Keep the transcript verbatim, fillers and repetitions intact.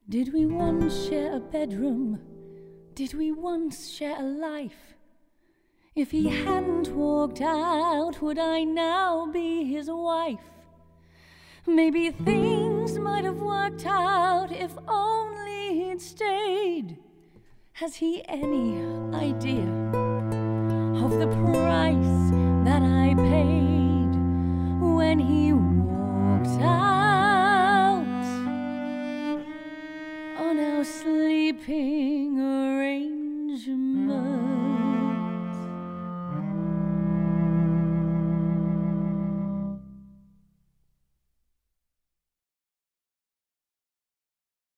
Did we once share a bedroom? Did we once share a life? If he hadn't walked out, would I now be his wife? Maybe things might have worked out if only he'd stayed. Has he any idea of the price that I paid when he walked out?